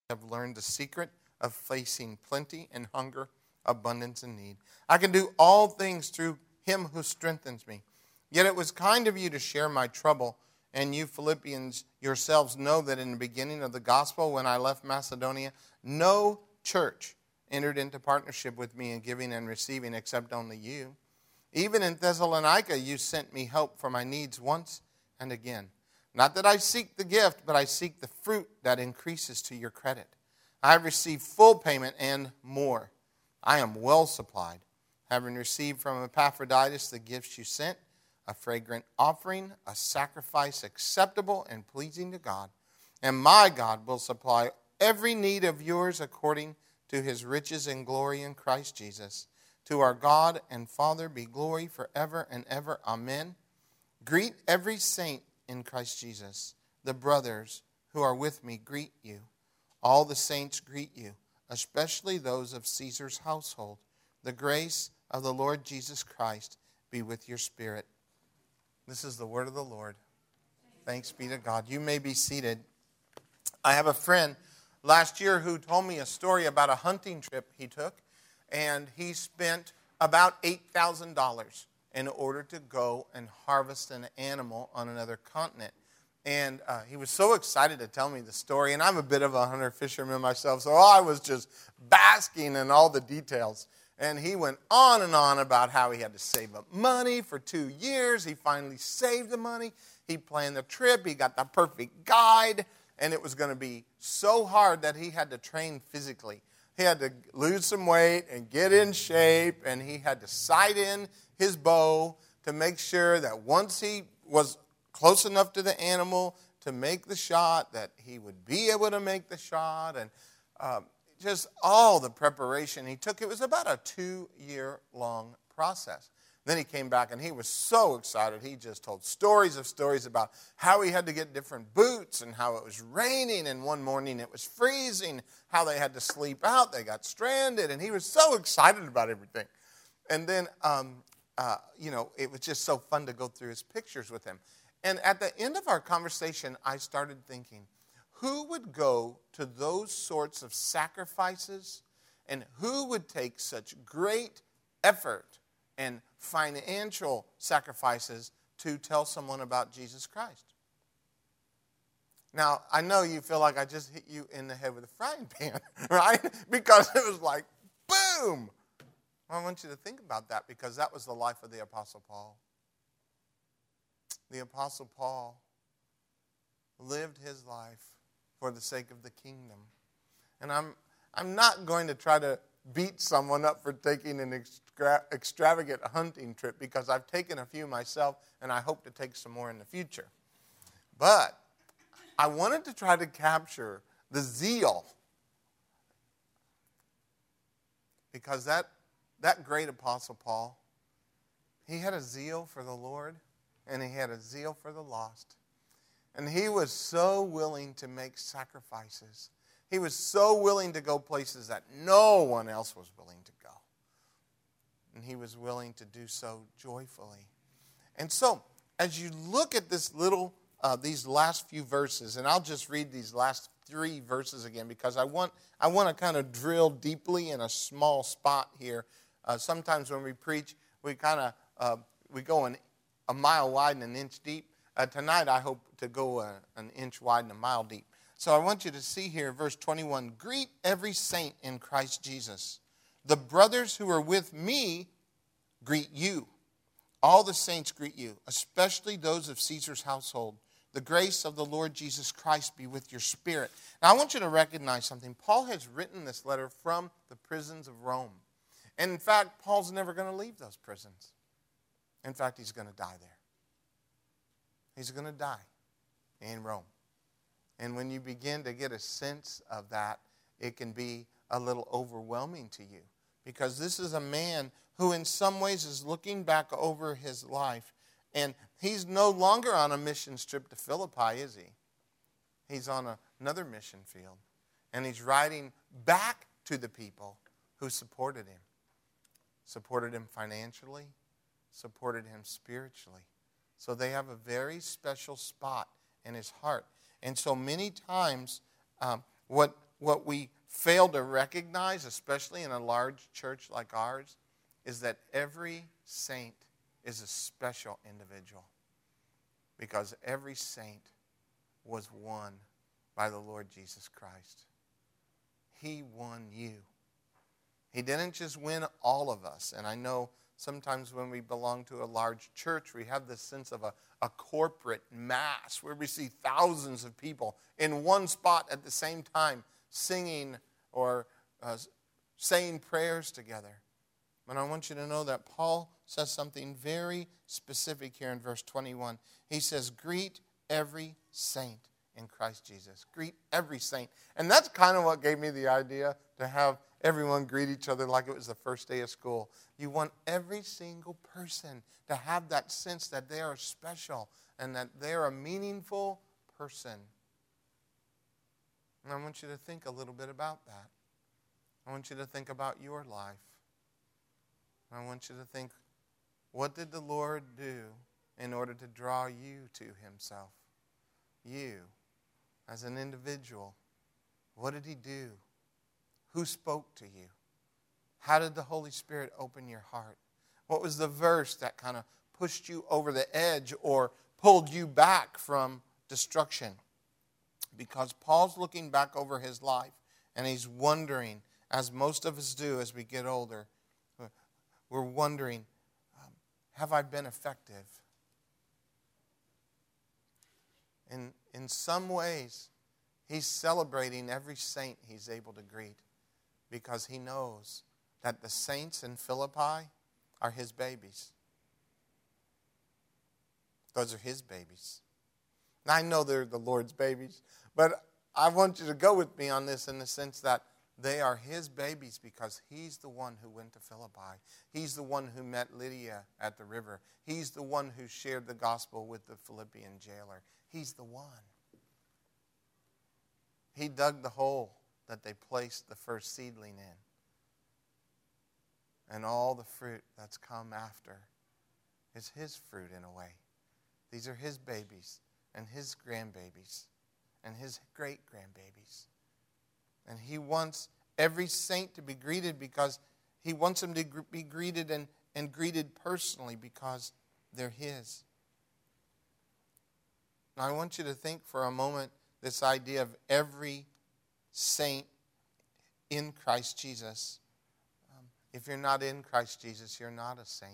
have learned the secret of facing plenty and hunger, abundance and need. I can do all things through him who strengthens me. Yet it was kind of you to share my trouble, and you Philippians yourselves know that in the beginning of the gospel, when I left Macedonia, no church entered into partnership with me in giving and receiving except only you. Even in Thessalonica, you sent me help for my needs once and again. Not that I seek the gift, but I seek the fruit that increases to your credit. I have received full payment and more. I am well supplied, having received from Epaphroditus the gifts you sent, a fragrant offering, a sacrifice acceptable and pleasing to God. And my God will supply every need of yours according to his riches and glory in Christ Jesus. To our God and Father be glory forever and ever. Amen. Greet every saint in Christ Jesus. The brothers who are with me greet you. All the saints greet you, especially those of Caesar's household. The grace of the Lord Jesus Christ be with your spirit. This is the word of the Lord. Thanks be to God. You may be seated. I have a friend last year who told me a story about a hunting trip he took, and he spent about $8,000 in order to go and harvest an animal on another continent. And he was so excited to tell me the story, and I'm a bit of a hunter-fisherman myself, so I was just basking in all the details. And he went on and on about how he had to save up money for 2 years. He finally saved the money. He planned the trip. He got the perfect guide, and it was going to be so hard that he had to train physically. He had to lose some weight and get in shape, and he had to sight in his bow to make sure that once he was close enough to the animal to make the shot, that he would be able to make the shot, and just all the preparation he took. It was about a 2-year-long process. Then he came back, and he was so excited. He just told stories about how he had to get different boots and how it was raining, and one morning it was freezing, how they had to sleep out. They got stranded, and he was so excited about everything. And then, it was just so fun to go through his pictures with him. And at the end of our conversation, I started thinking, who would go to those sorts of sacrifices, and who would take such great effort and financial sacrifices to tell someone about Jesus Christ? Now, I know you feel like I just hit you in the head with a frying pan, right? Because it was like, boom! Well, I want you to think about that, because that was the life of the Apostle Paul. The Apostle Paul lived his life for the sake of the kingdom. And I'm not going to try to beat someone up for taking an extravagant hunting trip, because I've taken a few myself, and I hope to take some more in the future. But I wanted to try to capture the zeal, because that great Apostle Paul, he had a zeal for the Lord, and he had a zeal for the lost. And he was so willing to make sacrifices. He was so willing to go places that no one else was willing to go. And he was willing to do so joyfully. And so, as you look at this these last few verses, and I'll just read these last 3 verses again, because I want to kind of drill deeply in a small spot here. Sometimes when we preach, we go a mile wide and an inch deep. Tonight, I hope to go an inch wide and a mile deep. So I want you to see here, verse 21, greet every saint in Christ Jesus. The brothers who are with me greet you. All the saints greet you, especially those of Caesar's household. The grace of the Lord Jesus Christ be with your spirit. Now, I want you to recognize something. Paul has written this letter from the prisons of Rome. And in fact, Paul's never going to leave those prisons. In fact, he's going to die there. He's going to die in Rome. And when you begin to get a sense of that, it can be a little overwhelming to you. Because this is a man who in some ways is looking back over his life. And he's no longer on a mission trip to Philippi, is he? He's on another mission field. And he's writing back to the people who supported him. Supported him financially. Supported him spiritually. So they have a very special spot in his heart. And so many times what what we fail to recognize, especially in a large church like ours, is that every saint is a special individual. Because every saint was won by the Lord Jesus Christ. He won you. He didn't just win all of us. And I know sometimes when we belong to a large church, we have this sense of a corporate mass where we see thousands of people in one spot at the same time singing or saying prayers together. But I want you to know that Paul says something very specific here in verse 21. He says, greet every saint in Christ Jesus. Greet every saint. And that's kind of what gave me the idea to have everyone greet each other like it was the first day of school. You want every single person to have that sense that they are special and that they're a meaningful person. And I want you to think a little bit about that. I want you to think about your life. I want you to think, what did the Lord do in order to draw you to himself? You, as an individual, what did he do? Who spoke to you? How did the Holy Spirit open your heart? What was the verse that kind of pushed you over the edge or pulled you back from destruction? Because Paul's looking back over his life and he's wondering, as most of us do as we get older, we're wondering, have I been effective? In some ways, he's celebrating every saint he's able to greet because he knows that the saints in Philippi are his babies. Those are his babies. Now, I know they're the Lord's babies, but I want you to go with me on this in the sense that they are his babies because he's the one who went to Philippi. He's the one who met Lydia at the river. He's the one who shared the gospel with the Philippian jailer. He's the one. He dug the hole that they placed the first seedling in. And all the fruit that's come after is his fruit in a way. These are his babies and his grandbabies and his great-grandbabies. And he wants every saint to be greeted because he wants them to be greeted and greeted personally because they're his. Now I want you to think for a moment this idea of every saint in Christ Jesus. If you're not in Christ Jesus, you're not a saint.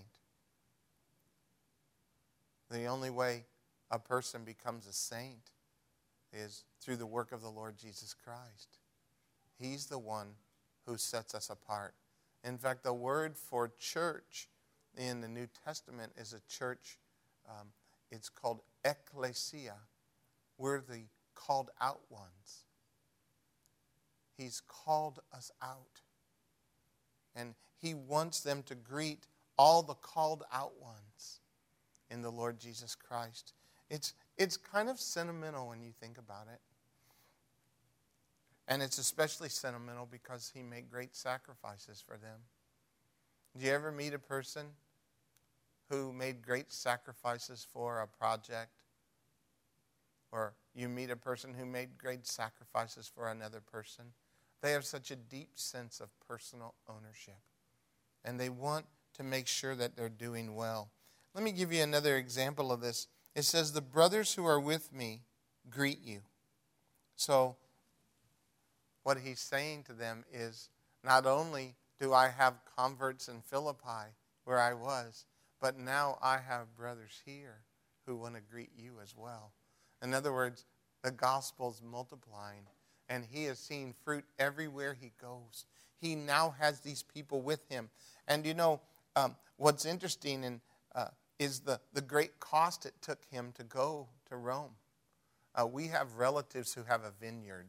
The only way a person becomes a saint is through the work of the Lord Jesus Christ. He's the one who sets us apart. In fact, the word for church in the New Testament is a church. It's called ecclesia. We're the called out ones. He's called us out. And he wants them to greet all the called out ones in the Lord Jesus Christ. It's kind of sentimental when you think about it. And it's especially sentimental because he made great sacrifices for them. Do you ever meet a person who made great sacrifices for a project? Or you meet a person who made great sacrifices for another person? They have such a deep sense of personal ownership. And they want to make sure that they're doing well. Let me give you another example of this. It says, the brothers who are with me greet you. So what he's saying to them is, not only do I have converts in Philippi where I was, but now I have brothers here who want to greet you as well. In other words, the gospel's multiplying, and he is seeing fruit everywhere he goes. He now has these people with him. And you know, what's interesting is the great cost it took him to go to Rome. We have relatives who have a vineyard.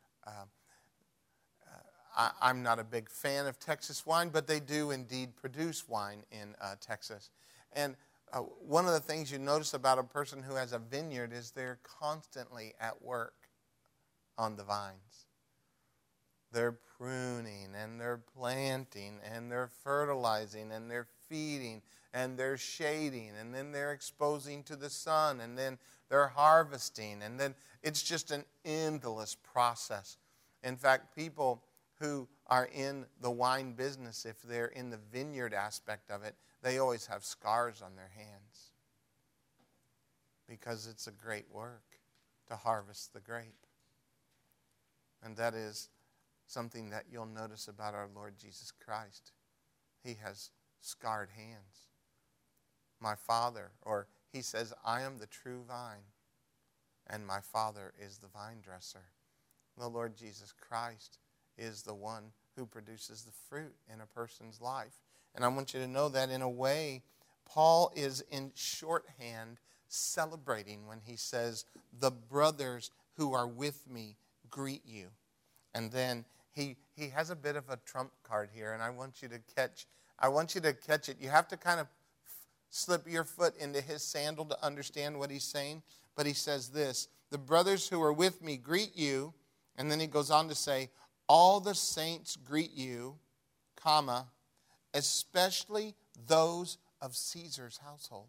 I'm not a big fan of Texas wine, but they do indeed produce wine in Texas. And one of the things you notice about a person who has a vineyard is they're constantly at work on the vines. They're pruning, and they're planting, and they're fertilizing, and they're feeding, and they're shading, and then they're exposing to the sun, and then they're harvesting, and then it's just an endless process. In fact, people who are in the wine business, if they're in the vineyard aspect of it, they always have scars on their hands because it's a great work to harvest the grape. And that is something that you'll notice about our Lord Jesus Christ. He has scarred hands. My Father, or he says, I am the true vine, and my Father is the vine dresser. The Lord Jesus Christ is the one who produces the fruit in a person's life. And I want you to know that in a way, Paul is in shorthand celebrating when he says, the brothers who are with me greet you. And then he has a bit of a trump card here, and I want you to catch it. You have to kind of slip your foot into his sandal to understand what he's saying. But he says this, the brothers who are with me greet you. And then he goes on to say, all the saints greet you, comma, especially those of Caesar's household.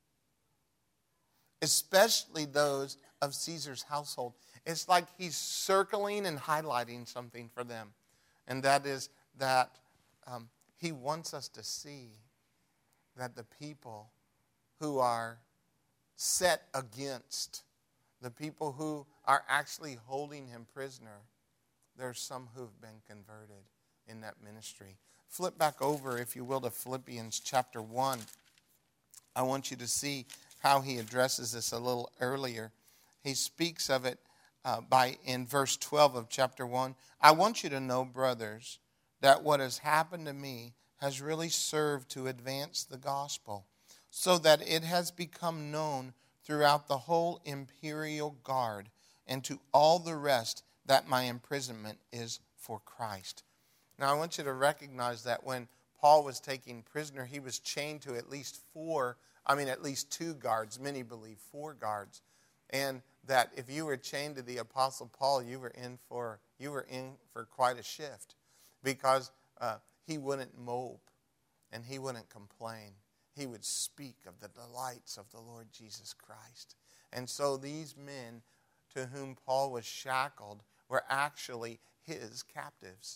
Especially those of Caesar's household. It's like he's circling and highlighting something for them. And that is that he wants us to see that the people who are set against, the people who are actually holding him prisoner, there's some who've been converted in that ministry. Flip back over, if you will, to Philippians chapter 1. I want you to see how he addresses this a little earlier. He speaks of it in verse 12 of chapter 1. I want you to know, brothers, that what has happened to me has really served to advance the gospel, so that it has become known throughout the whole imperial guard and to all the rest that my imprisonment is for Christ. Now I want you to recognize that when Paul was taken prisoner, he was chained to at least two guards. Many believe 4 guards. And that if you were chained to the Apostle Paul, you were in for quite a shift, because he wouldn't mope and he wouldn't complain. He would speak of the delights of the Lord Jesus Christ. And so these men to whom Paul was shackled were actually his captives.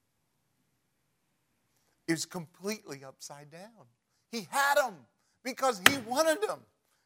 It was completely upside down. He had them because he wanted them.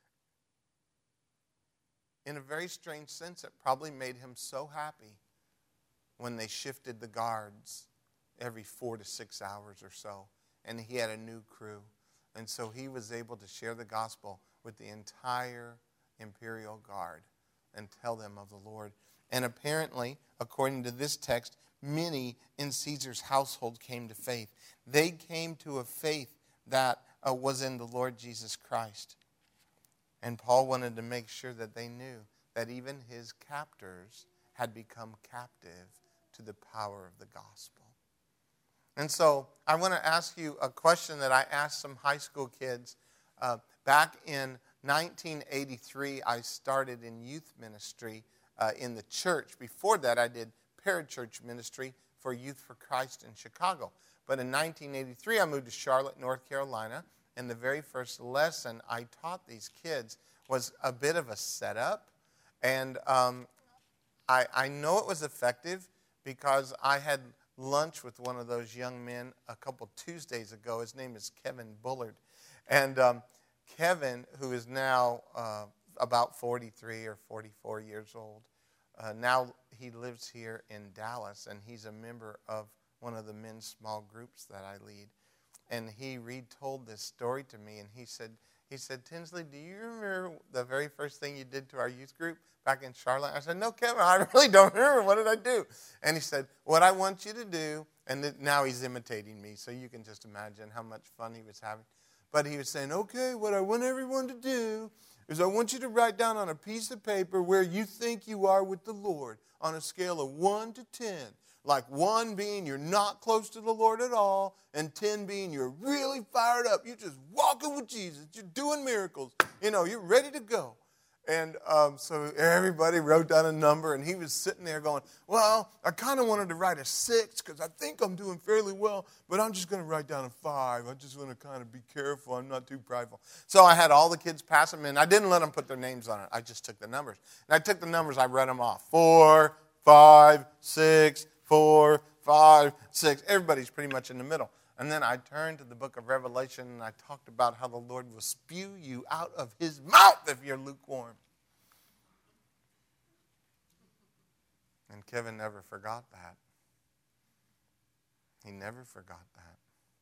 In a very strange sense, it probably made him so happy when they shifted the guards every 4 to 6 hours or so, and he had a new crew. And so he was able to share the gospel with the entire imperial guard and tell them of the Lord. And apparently, according to this text, many in Caesar's household came to faith. They came to a faith that was in the Lord Jesus Christ. And Paul wanted to make sure that they knew that even his captors had become captive to the power of the gospel. And so I want to ask you a question that I asked some high school kids. Back in 1983, I started in youth ministry in the church. Before that, I did parachurch ministry for Youth for Christ in Chicago. But in 1983, I moved to Charlotte, North Carolina, and the very first lesson I taught these kids was a bit of a setup. And I know it was effective because I had lunch with one of those young men a couple Tuesdays ago. His name is Kevin Bullard. And Kevin, who is now about 43 or 44 years old, now he lives here in Dallas, and he's a member of one of the men's small groups that I lead. And he retold this story to me, and he said, Tinsley, do you remember the very first thing you did to our youth group back in Charlotte? I said, no, Kevin, I really don't remember. What did I do? And he said, what I want you to do, and now he's imitating me, so you can just imagine how much fun he was having. But he was saying, okay, what I want everyone to do is I want you to write down on a piece of paper where you think you are with the Lord on a scale of 1 to 10. Like 1 being you're not close to the Lord at all, and 10 being you're really fired up. You're just walking with Jesus. You're doing miracles. You're ready to go. And so everybody wrote down a number, and he was sitting there going, well, I kind of wanted to write a 6 because I think I'm doing fairly well, but I'm just going to write down a 5. I just want to kind of be careful. I'm not too prideful. So I had all the kids pass them in. I didn't let them put their names on it. I just took the numbers. And I took the numbers. I read them off. 4, 5, 6, 4, 5, 6. Everybody's pretty much in the middle. And then I turned to the book of Revelation and I talked about how the Lord will spew you out of his mouth if you're lukewarm. And Kevin never forgot that. He never forgot that.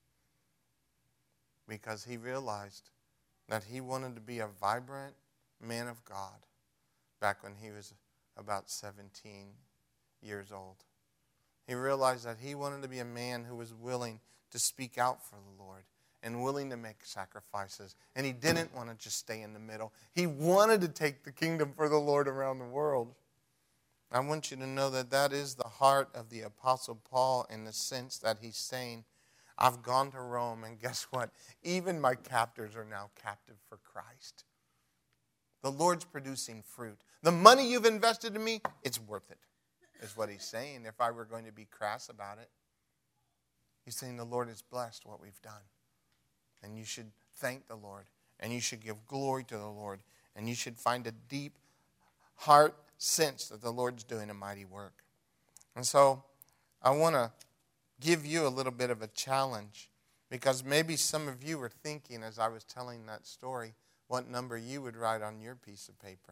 Because he realized that he wanted to be a vibrant man of God back when he was about 17 years old. He realized that he wanted to be a man who was willing to speak out for the Lord and willing to make sacrifices. And he didn't want to just stay in the middle. He wanted to take the kingdom for the Lord around the world. I want you to know that that is the heart of the Apostle Paul in the sense that he's saying, I've gone to Rome, and guess what? Even my captors are now captive for Christ. The Lord's producing fruit. The money you've invested in me, it's worth it, is what he's saying, if I were going to be crass about it. He's saying the Lord has blessed what we've done. And you should thank the Lord, and you should give glory to the Lord, and you should find a deep heart sense that the Lord's doing a mighty work. And so I want to give you a little bit of a challenge, because maybe some of you were thinking as I was telling that story what number you would write on your piece of paper.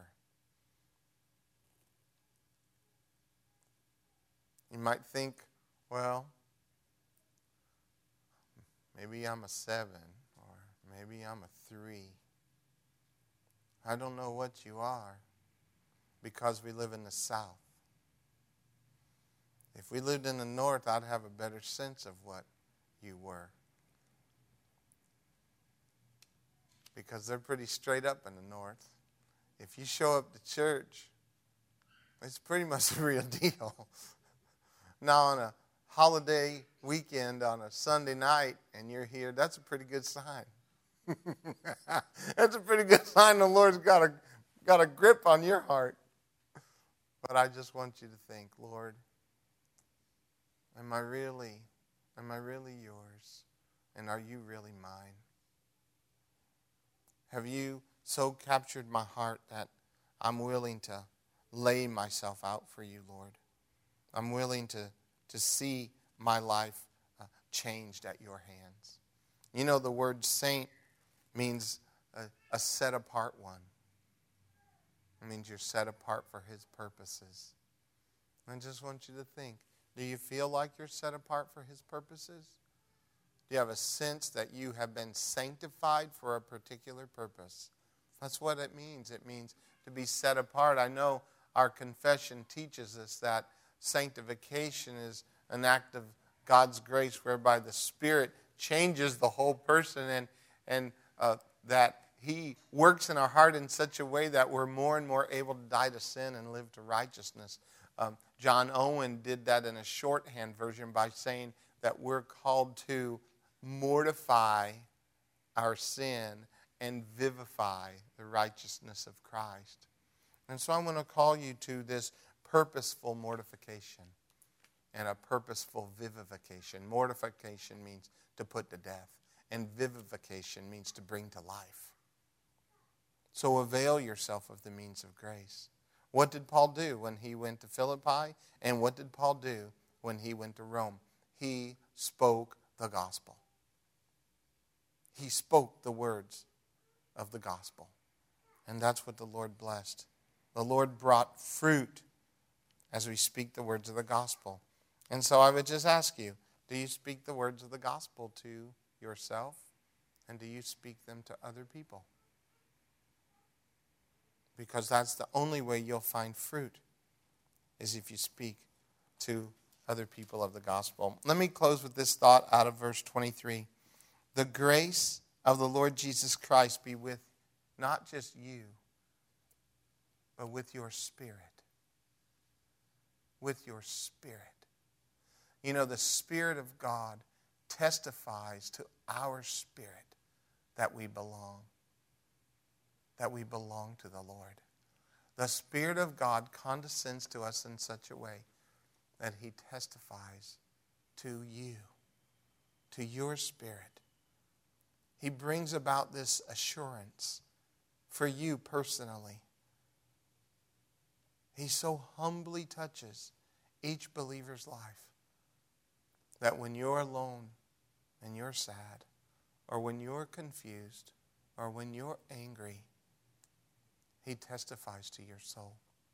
You might think, well, maybe I'm a 7 or maybe I'm a 3. I don't know what you are, because we live in the South. If we lived in the North, I'd have a better sense of what you were. Because they're pretty straight up in the North. If you show up to church, it's pretty much the real deal. Now on a holiday weekend on a Sunday night and you're here, that's a pretty good sign. That's a pretty good sign the Lord's got a grip on your heart. But I just want you to think, Lord, am I really yours? And are you really mine? Have you so captured my heart that I'm willing to lay myself out for you, Lord? I'm willing to see my life changed at your hands. You know, the word saint means a set-apart one. It means you're set apart for his purposes. I just want you to think, do you feel like you're set apart for his purposes? Do you have a sense that you have been sanctified for a particular purpose? That's what it means. It means to be set apart. I know our confession teaches us that sanctification is an act of God's grace whereby the Spirit changes the whole person and that he works in our heart in such a way that we're more and more able to die to sin and live to righteousness. John Owen did that in a shorthand version by saying that we're called to mortify our sin and vivify the righteousness of Christ. And so I'm going to call you to this purposeful mortification and a purposeful vivification. Mortification means to put to death, and vivification means to bring to life. So avail yourself of the means of grace. What did Paul do when he went to Philippi? And what did Paul do when he went to Rome? He spoke the gospel. He spoke the words of the gospel. And that's what the Lord blessed. The Lord brought fruit as we speak the words of the gospel. And so I would just ask you, do you speak the words of the gospel to yourself? And do you speak them to other people? Because that's the only way you'll find fruit, is if you speak to other people of the gospel. Let me close with this thought out of verse 23. The grace of the Lord Jesus Christ be with not just you, but with your spirit. With your spirit. You know, the Spirit of God testifies to our spirit that we belong. That we belong to the Lord. The Spirit of God condescends to us in such a way that he testifies to you, to your spirit. He brings about this assurance for you personally. He so humbly touches each believer's life. That when you're alone and you're sad, or when you're confused, or when you're angry, he testifies to your soul.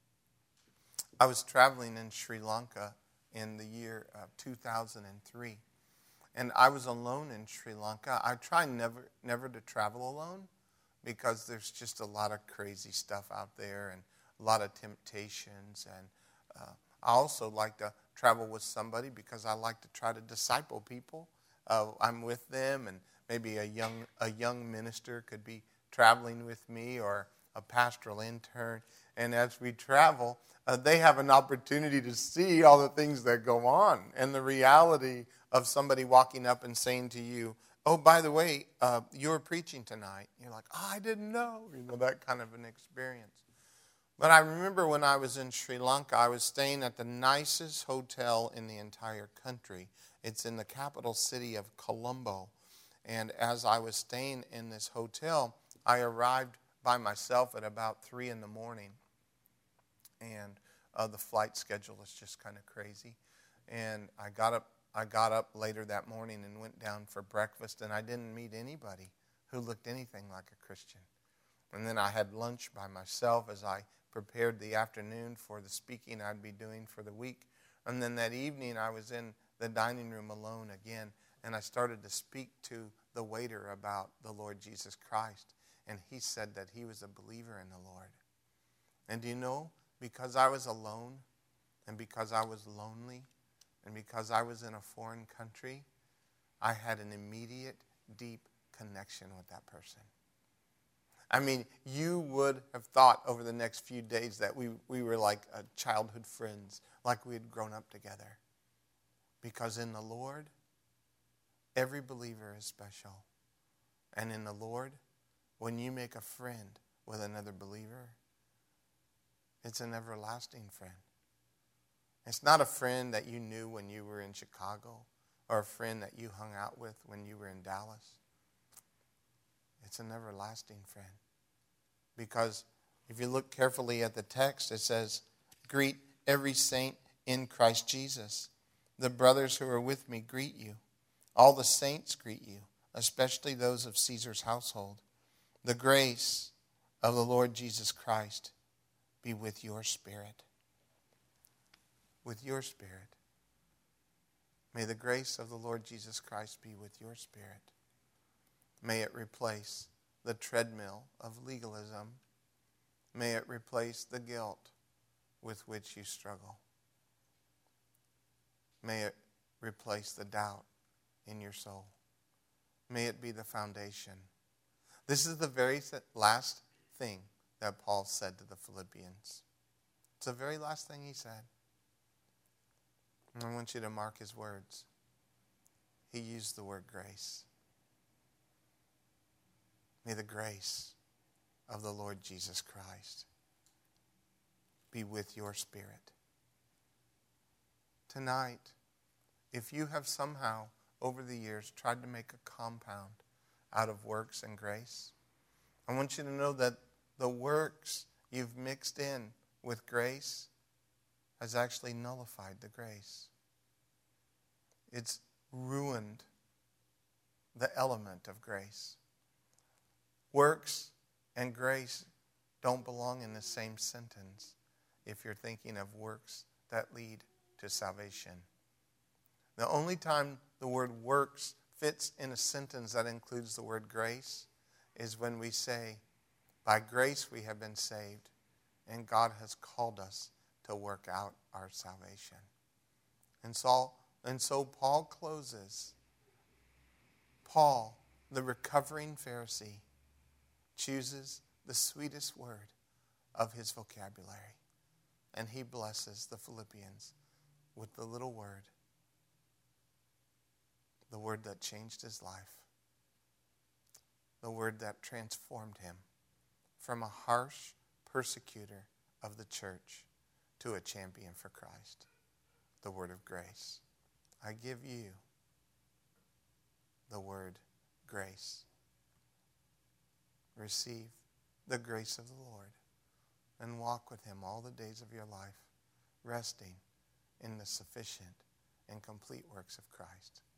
I was traveling in Sri Lanka in the year 2003. And I was alone in Sri Lanka. I try never to travel alone because there's just a lot of crazy stuff out there and a lot of temptations. And I also like to travel with somebody because I like to try to disciple people. I'm with them, and maybe a young minister could be traveling with me, or a pastoral intern. And as we travel, they have an opportunity to see all the things that go on and the reality of somebody walking up and saying to you, oh, by the way, you're preaching tonight. You're like, oh, I didn't know. That kind of an experience. But I remember when I was in Sri Lanka, I was staying at the nicest hotel in the entire country. It's in the capital city of Colombo. And as I was staying in this hotel, I arrived by myself at about 3 in the morning. And the flight schedule was just kind of crazy. And I got up later that morning and went down for breakfast, and I didn't meet anybody who looked anything like a Christian. And then I had lunch by myself as I prepared the afternoon for the speaking I'd be doing for the week. And then that evening I was in the dining room alone again, and I started to speak to the waiter about the Lord Jesus Christ. And he said that he was a believer in the Lord. And do you know, because I was alone, and because I was lonely, and because I was in a foreign country, I had an immediate, deep connection with that person. I mean, you would have thought over the next few days that we were like childhood friends, like we had grown up together. Because in the Lord, every believer is special. And in the Lord, when you make a friend with another believer, it's an everlasting friend. It's not a friend that you knew when you were in Chicago, or a friend that you hung out with when you were in Dallas. It's an everlasting friend. Because if you look carefully at the text, it says, greet every saint in Christ Jesus. The brothers who are with me greet you. All the saints greet you, especially those of Caesar's household. The grace of the Lord Jesus Christ be with your spirit. With your spirit. May the grace of the Lord Jesus Christ be with your spirit. May it replace the treadmill of legalism. May it replace the guilt with which you struggle. May it replace the doubt in your soul. May it be the foundation. This is the very last thing that Paul said to the Philippians. It's the very last thing he said. And I want you to mark his words. He used the word grace. May the grace of the Lord Jesus Christ be with your spirit. Tonight, if you have somehow over the years tried to make a compound out of works and grace, I want you to know that the works you've mixed in with grace has actually nullified the grace. It's ruined the element of grace. Works and grace don't belong in the same sentence if you're thinking of works that lead to salvation. The only time the word works fits in a sentence that includes the word grace is when we say, by grace we have been saved, and God has called us to work out our salvation. And so Paul closes. Paul, the recovering Pharisee, chooses the sweetest word of his vocabulary. And he blesses the Philippians with the little word, the word that changed his life, the word that transformed him from a harsh persecutor of the church to a champion for Christ, the word of grace. I give you the word grace. Receive the grace of the Lord and walk with him all the days of your life, resting in the sufficient and complete works of Christ.